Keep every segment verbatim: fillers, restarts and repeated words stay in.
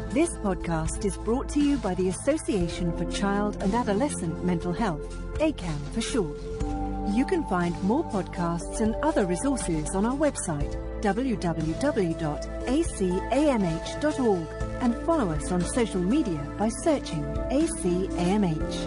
This podcast is brought to you by the Association for Child and Adolescent Mental Health, A C A M for short. You can find more podcasts and other resources on our website, w w w dot a c a m h dot org, and follow us on social media by searching A C A M H.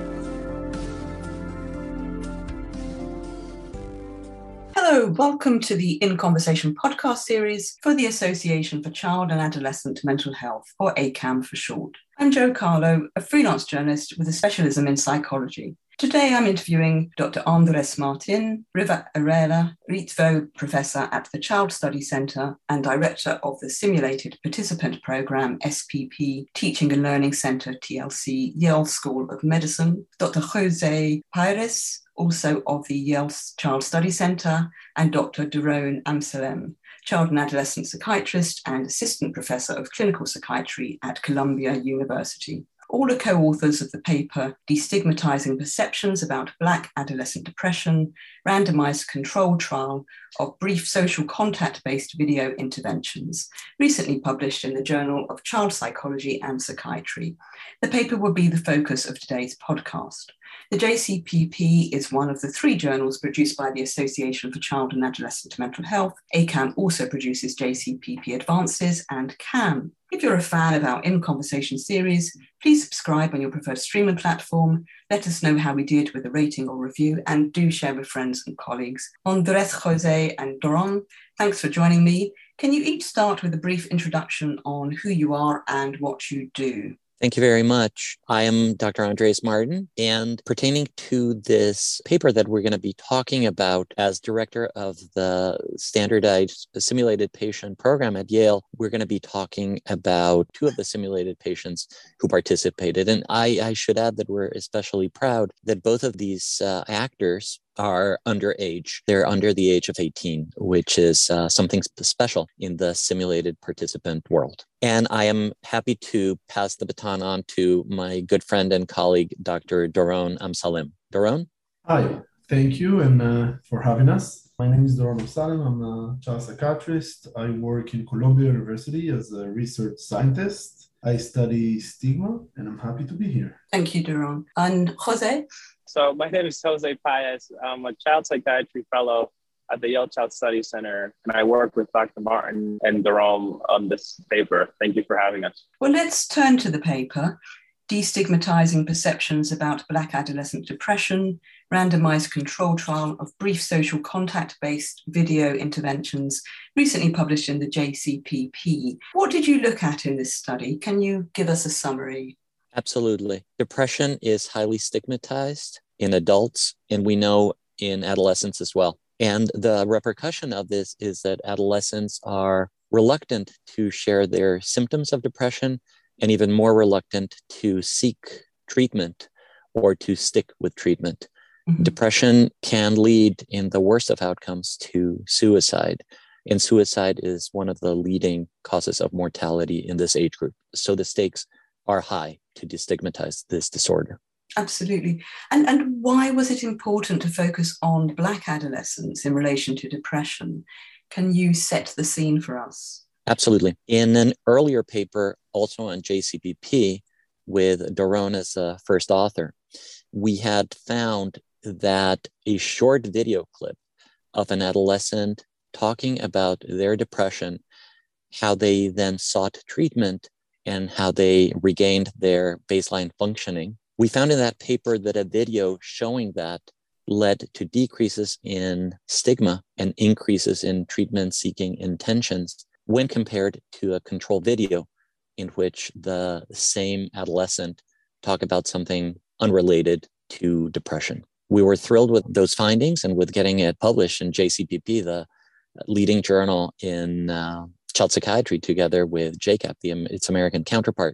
Hello, welcome to the In Conversation podcast series for the Association for Child and Adolescent Mental Health, or A C A M for short. I'm Jo Carlo, a freelance journalist with a specialism in psychology. Today I'm interviewing Doctor Andres Martin, Riva Arela, Ritvo Professor at the Child Study Centre and Director of the Simulated Participant Programme, S P P, Teaching and Learning Centre, T L C, Yale School of Medicine, Doctor Jose Pires, also of the Yale Child Study Centre, and Doctor Doron Amsalem, Child and Adolescent Psychiatrist and Assistant Professor of Clinical Psychiatry at Columbia University. All are co-authors of the paper Destigmatizing Perceptions about Black Adolescent Depression, Randomized Control Trial of Brief Social Contact-Based Video Interventions, recently published in the Journal of Child Psychology and Psychiatry. The paper will be the focus of today's podcast. The J C P P is one of the three journals produced by the Association for Child and Adolescent Mental Health. A C A M also produces J C P P Advances and C A M. If you're a fan of our In Conversation series, please subscribe on your preferred streaming platform. Let us know how we did with a rating or review, and do share with friends and colleagues. Andres, Jose, and Doron, thanks for joining me. Can you each start with a brief introduction on who you are and what you do? Thank you very much. I am Doctor Andres Martin, and pertaining to this paper that we're going to be talking about as director of the Standardized Simulated Patient Program at Yale, we're going to be talking about two of the simulated patients who participated. And I, I should add that we're especially proud that both of these uh, actors are underage. They're under the age of eighteen, which is uh, something special in the simulated participant world. And I am happy to pass the baton on to my good friend and colleague, Doctor Doron Amsalem. Doron? Hi, thank you and uh, for having us. My name is Doron Amsalem. I'm a child psychiatrist. I work in Columbia University as a research scientist. I study stigma, and I'm happy to be here. Thank you, Doron. And Jose? So my name is Jose Pires. I'm a child psychiatry fellow at the Yale Child Study Center, and I work with Doctor Martin and Doron on this paper. Thank you for having us. Well, let's turn to the paper, Destigmatizing Perceptions about Black Adolescent Depression, Randomized Control Trial of Brief Social Contact-Based Video Interventions, recently published in the J C P P. What did you look at in this study? Can you give us a summary? Absolutely. Depression is highly stigmatized in adults, and we know in adolescents as well. And the repercussion of this is that adolescents are reluctant to share their symptoms of depression, and even more reluctant to seek treatment or to stick with treatment. Mm-hmm. Depression can lead, in the worst of outcomes, to suicide. And suicide is one of the leading causes of mortality in this age group. So the stakes are high to destigmatize this disorder. Absolutely. And, and why was it important to focus on Black adolescents in relation to depression? Can you set the scene for us? Absolutely. In an earlier paper, also on J C P P, with Doron as a first author, we had found that a short video clip of an adolescent talking about their depression, how they then sought treatment, and how they regained their baseline functioning. We found in that paper that a video showing that led to decreases in stigma and increases in treatment-seeking intentions when compared to a control video in which the same adolescent talked about something unrelated to depression. We were thrilled with those findings and with getting it published in J C P P, the leading journal in uh, child psychiatry, together with J C A P, the, its American counterpart.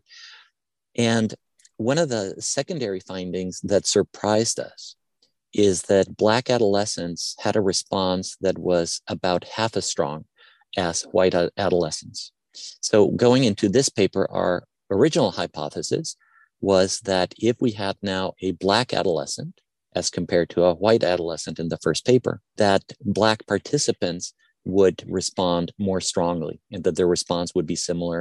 And one of the secondary findings that surprised us is that Black adolescents had a response that was about half as strong as white adolescents. So going into this paper, our original hypothesis was that if we had now a Black adolescent as compared to a white adolescent in the first paper, that Black participants would respond more strongly and that their response would be similar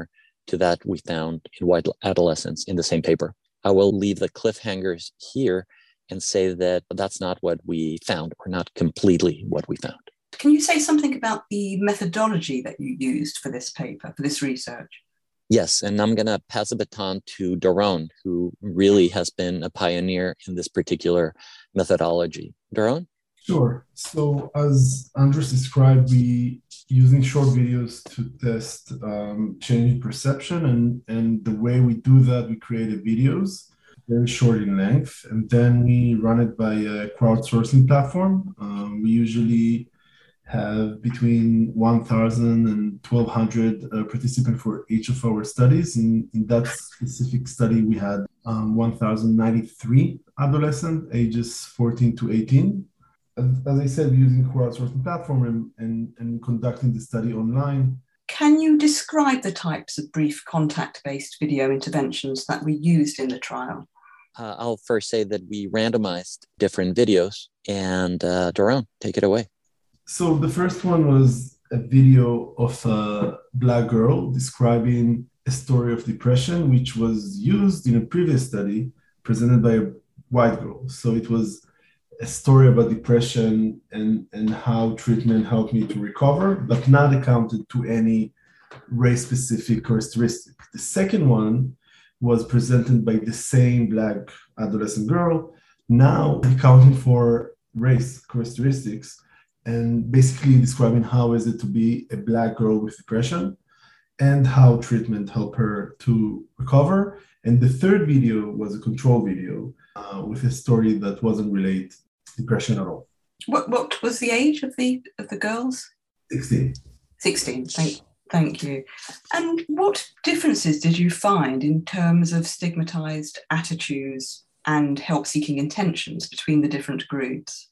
to that we found in white adolescents in the same paper. I will leave the cliffhangers here and say that that's not what we found, or not completely what we found. Can you say something about the methodology that you used for this paper, for this research? Yes, and I'm going to pass the baton to Doron, who really has been a pioneer in this particular methodology. Doron? Sure. So as Andres described, we using short videos to test um, change in perception, and, and the way we do that, we created videos, very short in length, and then we run it by a crowdsourcing platform. Um, we usually have between one thousand and twelve hundred uh, participants for each of our studies. In, in that specific study, we had um, one thousand ninety-three adolescents, ages fourteen to eighteen. As, as I said, using crowdsourcing platform and, and, and conducting the study online. Can you describe the types of brief contact-based video interventions that we used in the trial? Uh, I'll first say that we randomized different videos, and uh, Doron, take it away. So the first one was a video of a Black girl describing a story of depression, which was used in a previous study presented by a white girl. So it was a story about depression and, and how treatment helped me to recover, but not accounted to any race-specific characteristic. The second one was presented by the same Black adolescent girl, now accounting for race characteristics, and basically describing how is it to be a Black girl with depression and how treatment helped her to recover. And the third video was a control video uh, with a story that wasn't related to depression at all. What what was the age of the of the girls? sixteen. sixteen, thank, thank you. And what differences did you find in terms of stigmatized attitudes and help-seeking intentions between the different groups?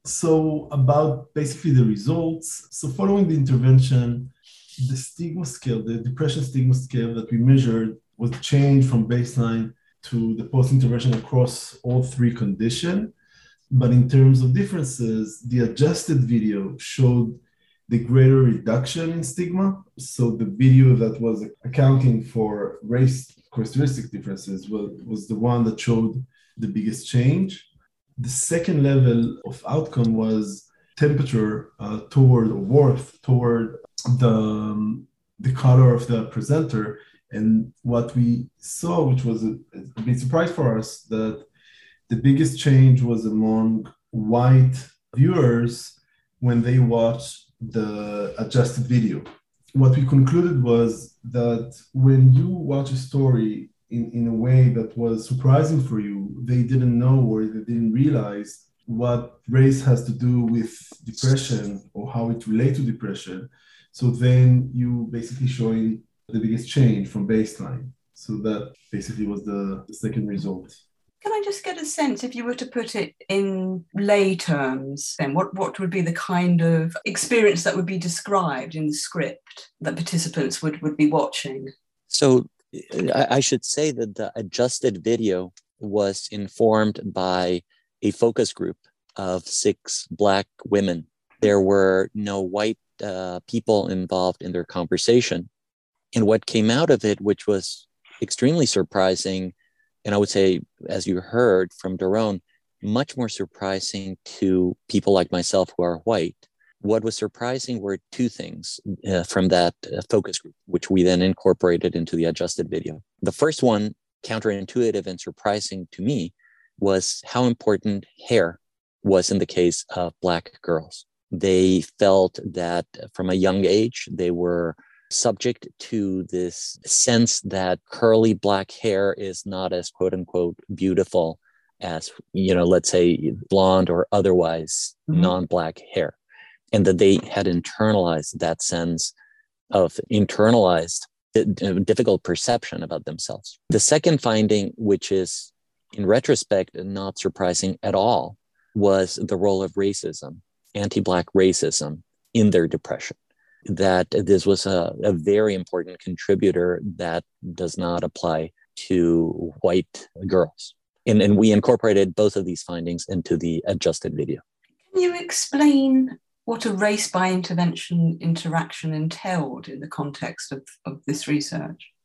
So about basically the results. So following the intervention, the stigma scale, the depression stigma scale that we measured was changed from baseline to the post-intervention across all three conditions. But in terms of differences, the adjusted video showed the greater reduction in stigma. So the video that was accounting for race characteristic differences was, was the one that showed the biggest change. The second level of outcome was temperature uh, toward or warmth toward the, um, the color of the presenter. And what we saw, which was a, a big surprise for us, that the biggest change was among white viewers when they watched the adjusted video. What we concluded was that when you watch a story in, in a way that was surprising for you, they didn't know or they didn't realize what race has to do with depression or how it relates to depression. So then you basically showing the biggest change from baseline. So that basically was the, the second result. Can I just get a sense, if you were to put it in lay terms, then what, what would be the kind of experience that would be described in the script that participants would, would be watching? So I, I should say that the adjusted video was informed by a focus group of six Black women. There were no white uh, people involved in their conversation. And what came out of it, which was extremely surprising, and I would say, as you heard from Doron, much more surprising to people like myself who are white. What was surprising were two things uh, from that uh, focus group, which we then incorporated into the adjusted video. The first one, counterintuitive and surprising to me, was how important hair was in the case of Black girls. They felt that from a young age, they were subject to this sense that curly Black hair is not as quote unquote beautiful as, you know, let's say blonde or otherwise mm-hmm. non-Black hair. And that they had internalized that sense of internalized difficult perception about themselves. The second finding, which is in retrospect not surprising at all, was the role of racism, anti-Black racism in their depression. That this was a, a very important contributor that does not apply to white girls. And, and we incorporated both of these findings into the adjusted video. Can you explain what a race by intervention interaction entailed in the context of, of this research?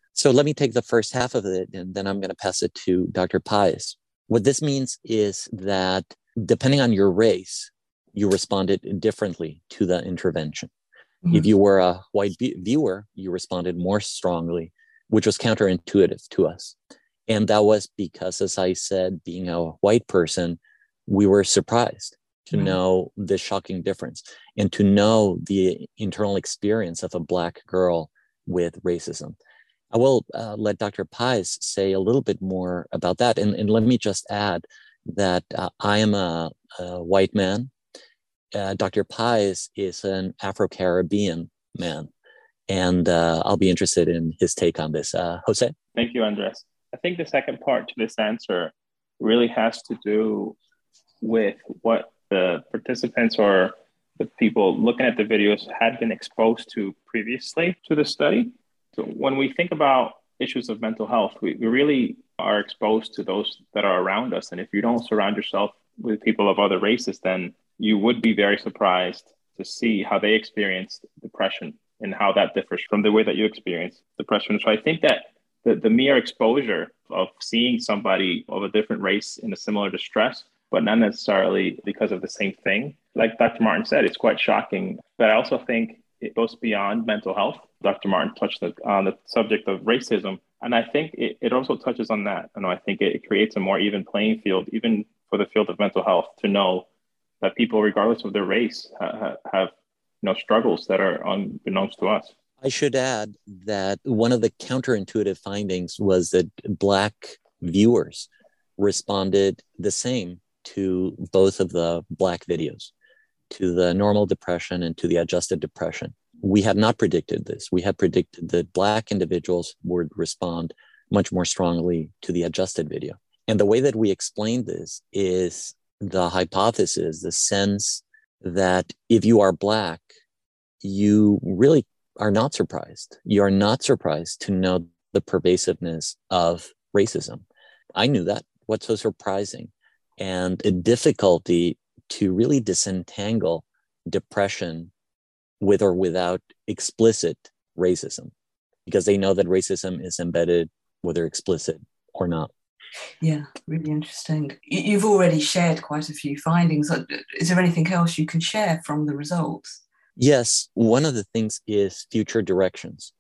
So let me take the first half of it, and then I'm going to pass it to Doctor Pius. What this means is that depending on your race, you responded differently to the intervention. Mm-hmm. If you were a white v- viewer, you responded more strongly, which was counterintuitive to us. And that was because, as I said, being a white person, we were surprised to mm-hmm. know the shocking difference and to know the internal experience of a Black girl with racism. I will uh, let Doctor Pius say a little bit more about that. And, and let me just add that uh, I am a, a white man. Uh, Doctor Pius is an Afro-Caribbean man. And uh, I'll be interested in his take on this. Uh, Jose? Thank you, Andres. I think the second part to this answer really has to do with what the participants or the people looking at the videos had been exposed to previously to the study. So when we think about issues of mental health, we, we really are exposed to those that are around us. And if you don't surround yourself with people of other races, then you would be very surprised to see how they experience depression and how that differs from the way that you experience depression. So I think that the, the mere exposure of seeing somebody of a different race in a similar distress, but not necessarily because of the same thing, like Doctor Martin said, it's quite shocking. But I also think it goes beyond mental health. Doctor Martin touched on the subject of racism. And I think it, it also touches on that. And I think it creates a more even playing field, even for the field of mental health, to know that people, regardless of their race, ha- have you know struggles that are unbeknownst to us. I should add that one of the counterintuitive findings was that Black viewers responded the same to both of the Black videos, to the normal depression and to the adjusted depression. We had not predicted this. We had predicted that Black individuals would respond much more strongly to the adjusted video. And the way that we explained this is the hypothesis, the sense that if you are Black, you really are not surprised. You are not surprised to know the pervasiveness of racism. I knew that. What's so surprising? And a difficulty to really disentangle depression with or without explicit racism, because they know that racism is embedded, whether explicit or not. Yeah, really interesting. You've already shared quite a few findings. Is there anything else you can share from the results? Yes, one of the things is future directions.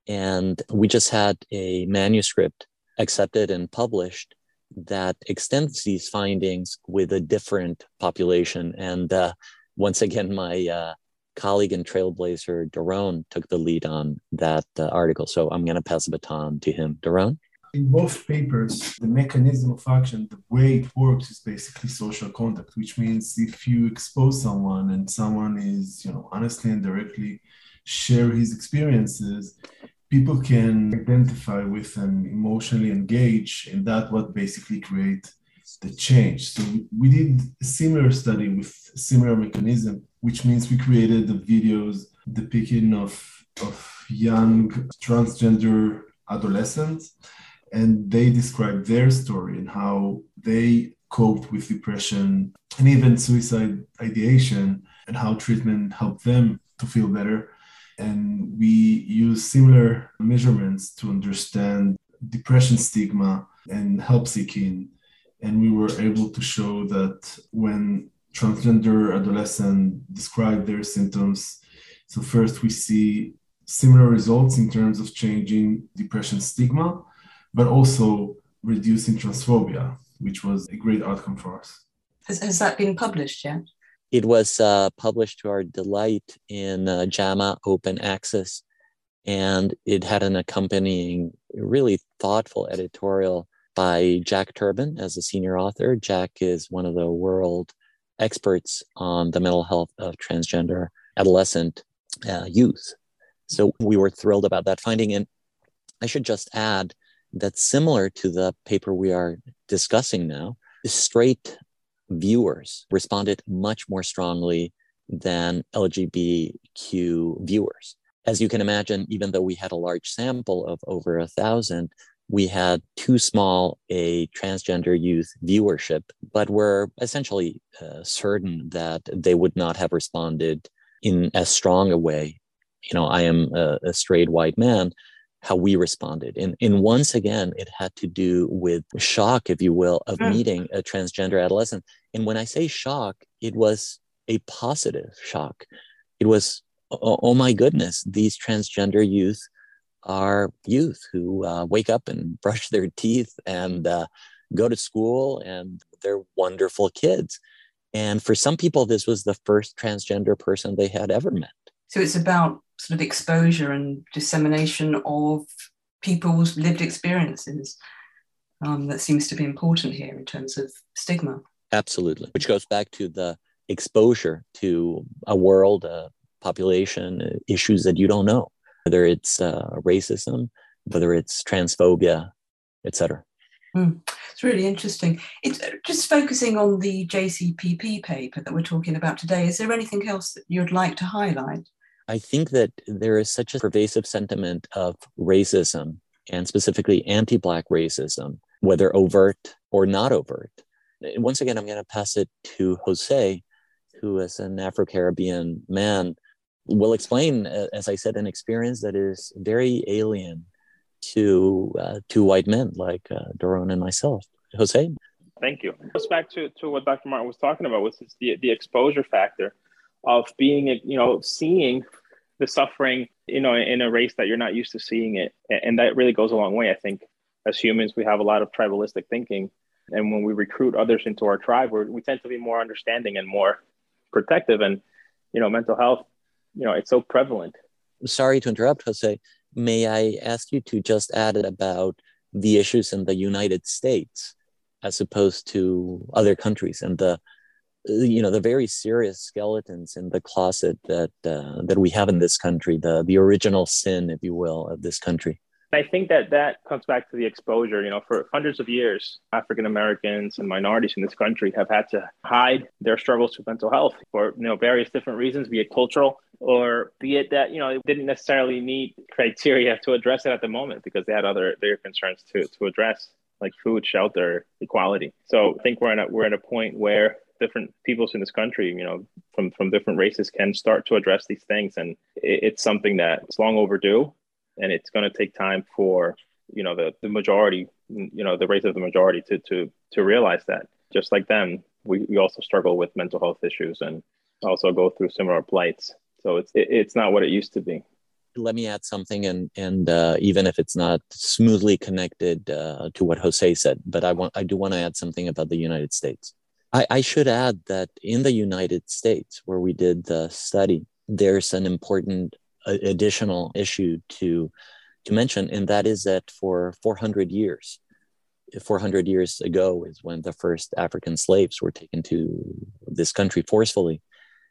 And we just had a manuscript accepted and published that extends these findings with a different population. And uh, once again, my uh, colleague and trailblazer, Doron, took the lead on that uh, article. So I'm going to pass the baton to him. Doron? In both papers, the mechanism of action, the way it works is basically social contact, which means if you expose someone and someone is, you know, honestly and directly share his experiences, people can identify with and emotionally engage, and that's what basically creates the change. So we did a similar study with a similar mechanism, which means we created the videos depicting of, of young transgender adolescents, and they described their story and how they coped with depression and even suicide ideation, and how treatment helped them to feel better. And we use similar measurements to understand depression stigma and help seeking. And we were able to show that when transgender adolescents describe their symptoms, so first we see similar results in terms of changing depression stigma, but also reducing transphobia, which was a great outcome for us. Has, has that been published yet? It was uh, published to our delight in uh, JAMA Open Access, and it had an accompanying, really thoughtful editorial by Jack Turban as a senior author. Jack is one of the world experts on the mental health of transgender adolescent uh, youth. So we were thrilled about that finding. And I should just add that similar to the paper we are discussing now, straight viewers responded much more strongly than L G B T Q viewers. As you can imagine, even though we had a large sample of over a thousand, we had too small a transgender youth viewership, but we're essentially uh, certain that they would not have responded in as strong a way. You know, I am a, a straight white man, how we responded. And, and once again, it had to do with shock, if you will, of Mm. meeting a transgender adolescent. And when I say shock, it was a positive shock. It was, oh, oh my goodness, these transgender youth are youth who uh, wake up and brush their teeth and uh, go to school, and they're wonderful kids. And for some people, this was the first transgender person they had ever met. So it's about sort of exposure and dissemination of people's lived experiences. Um, that seems to be important here in terms of stigma. Absolutely. Which goes back to the exposure to a world, a population, uh, issues that you don't know, whether it's uh, racism, whether it's transphobia, et cetera. Mm. It's really interesting. It's just focusing on the J C P P paper that we're talking about today. Is there anything else that you'd like to highlight? I think that there is such a pervasive sentiment of racism, and specifically anti-Black racism, whether overt or not overt. Once again, I'm going to pass it to Jose, who is an Afro-Caribbean man, will explain, as I said, an experience that is very alien to uh, to white men like uh, Doron and myself. Jose? Thank you. It goes back to, to what Doctor Martin was talking about, which is the, the exposure factor of being, you know, seeing the suffering, you know, in a race that you're not used to seeing it. And that really goes a long way. I think as humans, we have a lot of tribalistic thinking. And when we recruit others into our tribe, we're, we tend to be more understanding and more protective. And, you know, mental health, you know, it's so prevalent. Sorry to interrupt, Jose. May I ask you to just add about the issues in the United States as opposed to other countries, and the, you know, the very serious skeletons in the closet that uh, that we have in this country, the the original sin, if you will, of this country. I think that that comes back to the exposure. You know, for hundreds of years, African Americans and minorities in this country have had to hide their struggles with mental health for, you know, various different reasons, be it cultural or be it that, you know, they didn't necessarily meet criteria to address it at the moment because they had other their concerns to to address, like food, shelter, equality. So I think we're in a, we're at a point where different peoples in this country, you know, from, from different races can start to address these things. And it, it's something that's long overdue. And it's going to take time for, you know, the, the majority, you know, the race of the majority to to to realize that. Just like them, we, we also struggle with mental health issues and also go through similar plights. So it's it, it's not what it used to be. Let me add something, and and uh, even if it's not smoothly connected uh, to what Jose said, but I want I do want to add something about the United States. I, I should add that in the United States, where we did the study, there's an important additional issue to to mention, and that is that for four hundred years, four hundred years ago is when the first African slaves were taken to this country forcefully.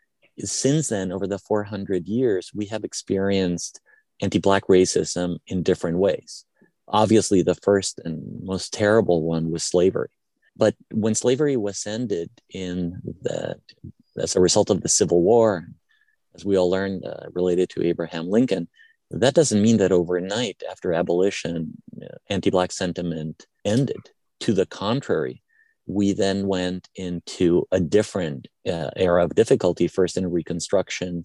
Since then, over the four hundred years, we have experienced anti-Black racism in different ways. Obviously, the first and most terrible one was slavery. But when slavery was ended in the, as a result of the Civil War, as we all learned, uh, related to Abraham Lincoln, that doesn't mean that overnight after abolition, uh, anti-Black sentiment ended. To the contrary, we then went into a different uh, era of difficulty, first in Reconstruction,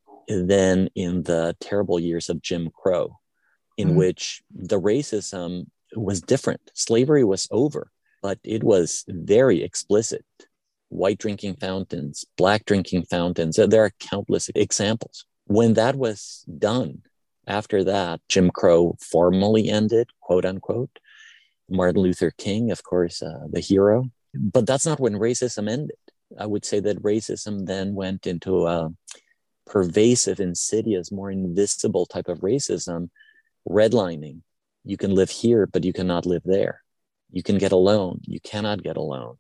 then in the terrible years of Jim Crow, in mm-hmm. which the racism was different. Slavery was over, but it was very explicit. White drinking fountains, Black drinking fountains. There are countless examples. When that was done, after that, Jim Crow formally ended, quote unquote. Martin Luther King, of course, uh, the hero. But that's not when racism ended. I would say that racism then went into a pervasive, insidious, more invisible type of racism, redlining. You can live here, but you cannot live there. You can get a loan. You cannot get a loan.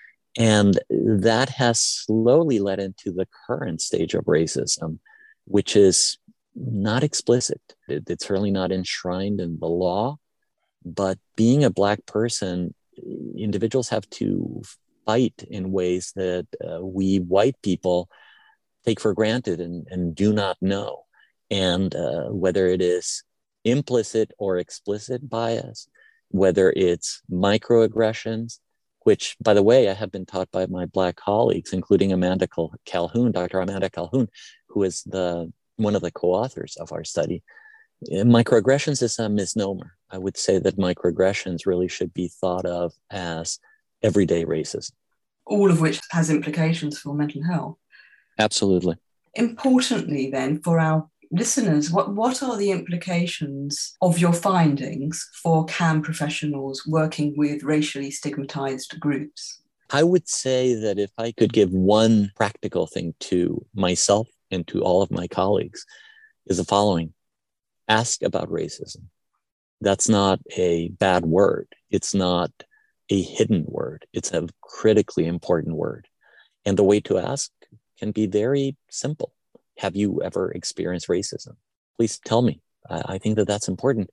And that has slowly led into the current stage of racism, which is not explicit. It, it's certainly not enshrined in the law. But being a Black person, individuals have to fight in ways that uh, we white people take for granted and, and do not know. And uh, whether it is implicit or explicit bias, whether it's microaggressions, which, by the way, I have been taught by my Black colleagues, including Amanda Calhoun, Doctor Amanda Calhoun, who is the one of the co-authors of our study, Microaggressions is a misnomer. I would say that microaggressions really should be thought of as everyday racism. All of which has implications for mental health. Absolutely. Importantly, then, for our listeners, what, what are the implications of your findings for C A M professionals working with racially stigmatized groups? I would say that if I could give one practical thing to myself and to all of my colleagues, is the following. Ask about racism. That's not a bad word. It's not a hidden word. It's a critically important word. And the way to ask can be very simple. Have you ever experienced racism? Please tell me. I, I think that that's important.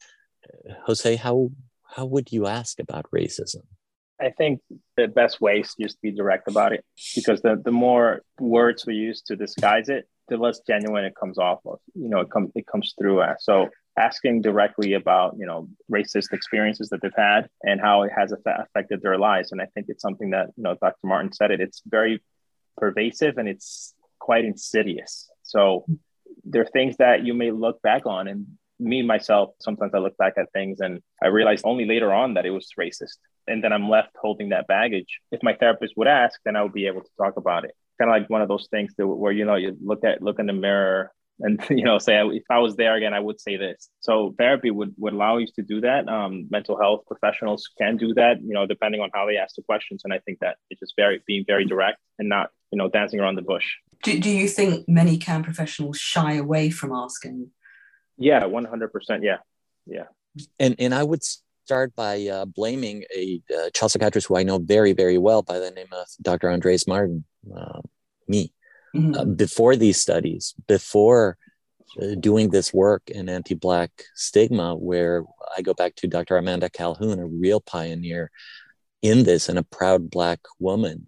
Jose, how, how would you ask about racism? I think the best way is just to be direct about it, because the, the more words we use to disguise it, the less genuine it comes off of. You know, it comes it comes through as. So asking directly about, you know, racist experiences that they've had and how it has affected their lives. And I think it's something that, you know, Doctor Martin said it, it's very pervasive and it's quite insidious. So there are things that you may look back on, and me, myself, sometimes I look back at things and I realized only later on that it was racist. And then I'm left holding that baggage. If my therapist would ask, then I would be able to talk about it. Kind of like one of those things that, where, you know, you look at, look in the mirror and, you know, say, if I was there again, I would say this. So therapy would, would allow you to do that. Um, mental health professionals can do that, you know, depending on how they ask the questions. And I think that it's just very, being very direct and not, you know, dancing around the bush. Do, do you think many C A M professionals shy away from asking? Yeah, one hundred percent. Yeah. Yeah. And, and I would start by uh, blaming a uh, child psychiatrist who I know very, very well by the name of Doctor Andres Martin, uh, me. Mm-hmm. Uh, before these studies, before uh, doing this work in anti-Black stigma, where I go back to Doctor Amanda Calhoun, a real pioneer in this and a proud Black woman.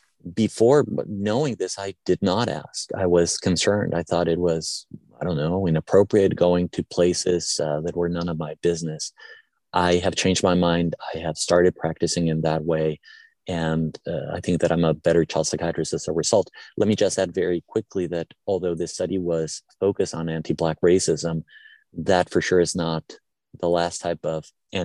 Before knowing this, I did not ask. I was concerned. I thought it was, I don't know, inappropriate going to places uh, that were none of my business. I have changed my mind. I have started practicing in that way. And uh, I think that I'm a better child psychiatrist as a result. Let me just add very quickly that although this study was focused on anti-Black racism, that for sure is not the last type of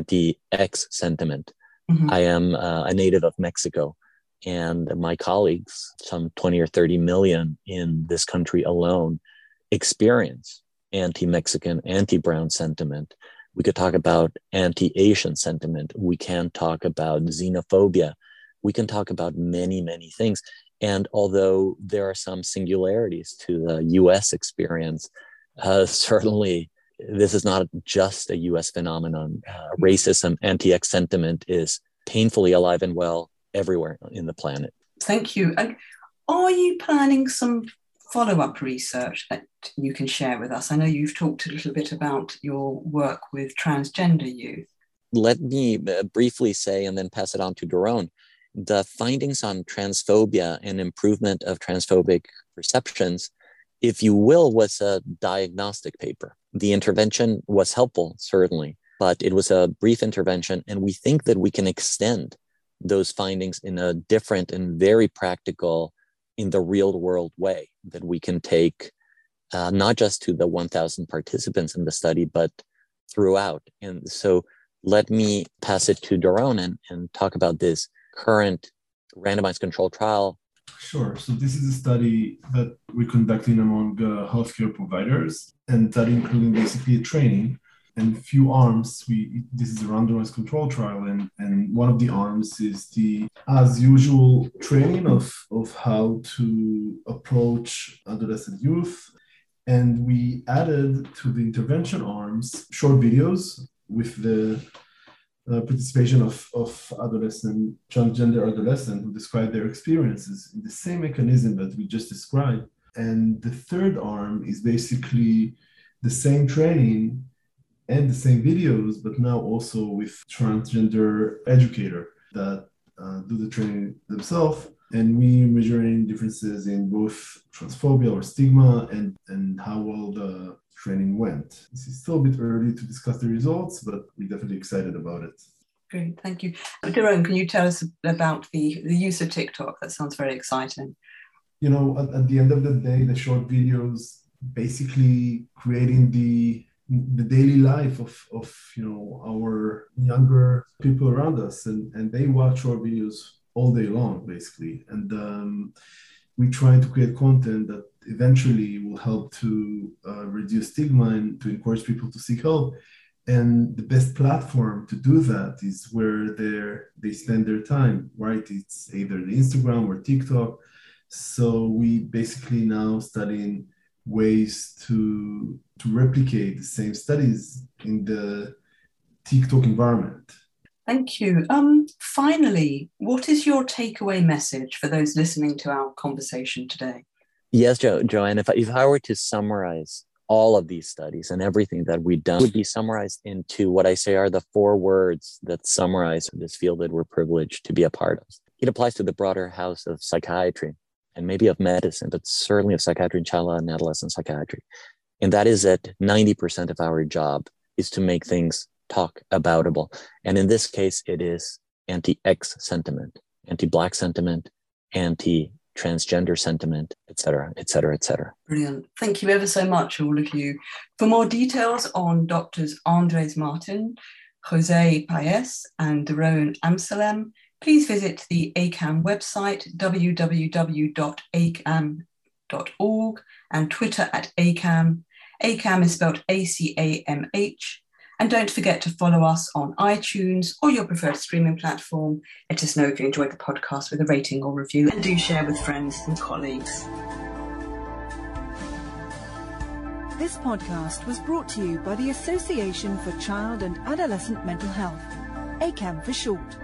anti-X sentiment. Mm-hmm. I am uh, a native of Mexico, and my colleagues, some twenty or thirty million in this country alone, experience anti-Mexican, anti-brown sentiment. We could talk about anti-Asian sentiment. We can talk about xenophobia. We can talk about many, many things. And although there are some singularities to the U S experience, uh, certainly this is not just a U S phenomenon. Uh, racism, anti-X sentiment is painfully alive and well everywhere in the planet. Thank you. And are you planning some follow-up research that you can share with us? I know you've talked a little bit about your work with transgender youth. Let me briefly say, and then pass it on to Doron, the findings on transphobia and improvement of transphobic perceptions, if you will, was a diagnostic paper. The intervention was helpful, certainly, but it was a brief intervention, and we think that we can extend those findings in a different and very practical, in the real world way, that we can take uh, not just to the one thousand participants in the study, but throughout. And so let me pass it to Doron and, and talk about this current randomized controlled trial. Sure. So this is a study that we're conducting among uh, healthcare providers, and that including basically a training and few arms. We this is a randomized control trial, and, and one of the arms is the, as usual, training of, of how to approach adolescent youth. And we added to the intervention arms short videos with the uh, participation of, of adolescent, transgender adolescents who describe their experiences in the same mechanism that we just described. And the third arm is basically the same training and the same videos, but now also with transgender educator that uh, do the training themselves. And we measuring differences in both transphobia or stigma and, and how well the training went. This is still a bit early to discuss the results, but we're definitely excited about it. Great, thank you. Doron, can you tell us about the, the use of TikTok? That sounds very exciting. You know, at, at the end of the day, the short videos basically creating the the daily life of, of you know our younger people around us, and, and they watch short videos all day long, basically. And um, we try to create content that eventually will help to uh, reduce stigma and to encourage people to seek help. And the best platform to do that is where they they spend their time, right? It's either the Instagram or TikTok. So we basically now studying ways to to replicate the same studies in the TikTok environment. Thank you. Um, finally, what is your takeaway message for those listening to our conversation today? Yes, jo- Joanne, if I, if I were to summarize all of these studies and everything that we've done, would be summarized into what I say are the four words that summarize this field that we're privileged to be a part of. It applies to the broader house of psychiatry and maybe of medicine, but certainly of psychiatry and child and adolescent psychiatry. And that is that ninety percent of our job is to make things talk aboutable. And in this case, it is anti-X sentiment, anti-Black sentiment, anti-transgender sentiment, et cetera, et cetera, et cetera. Brilliant. Thank you ever so much, all of you. For more details on Doctors Andres Martin, Jose Paez, and Doron Amsalem, please visit the A C A M website, w w w dot a c a m dot org, and Twitter at A C A M. A C A M is spelled A C A M H. And don't forget to follow us on iTunes or your preferred streaming platform. Let us know if you enjoyed the podcast with a rating or review, and do share with friends and colleagues. This podcast was brought to you by the Association for Child and Adolescent Mental Health, A C A M for short.